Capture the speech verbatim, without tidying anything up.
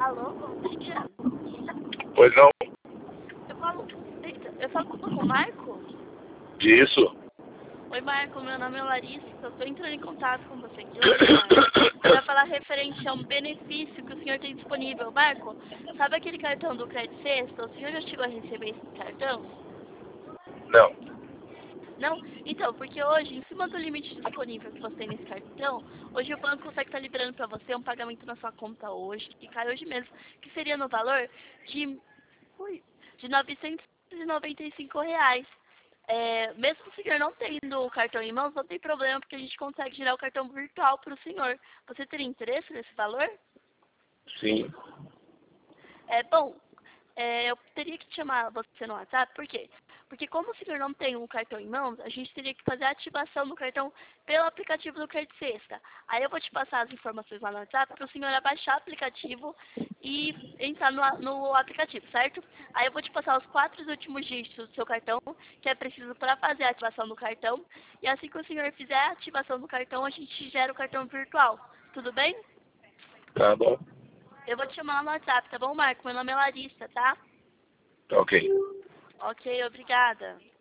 Alô, bom dia. Pois não? Eu falo, eita, eu falo com o Marco? Disso. Oi, Marco, meu nome é Larissa. Eu estou entrando em contato com você aqui hoje, Marco, para falar referente a um benefício que o senhor tem disponível. Marco, sabe aquele cartão do Crédito Sexta? O senhor já chegou a receber esse cartão? Não. Não? Então, porque hoje, em cima do limite disponível que você tem nesse cartão, hoje o banco consegue estar liberando para você um pagamento na sua conta hoje, que cai hoje mesmo, que seria no valor de, ui, de novecentos e noventa e cinco reais. É, mesmo o senhor não tendo o cartão em mãos, não tem problema, porque a gente consegue girar o cartão virtual para o senhor. Você teria interesse nesse valor? Sim. É, bom, é, eu teria que te chamar você no WhatsApp, por quê? Porque como o senhor não tem um cartão em mãos, a gente teria que fazer a ativação do cartão pelo aplicativo do Crédito Sexta. Aí eu vou te passar as informações lá no WhatsApp para o senhor abaixar o aplicativo e entrar no, no aplicativo, certo? Aí eu vou te passar os quatro últimos dígitos do seu cartão, que é preciso para fazer a ativação do cartão. E assim que o senhor fizer a ativação do cartão, a gente gera o cartão virtual. Tudo bem? Tá bom. Eu vou te chamar lá no WhatsApp, tá bom, Marco? Meu nome é Larissa, tá? Ok. Ok, obrigada.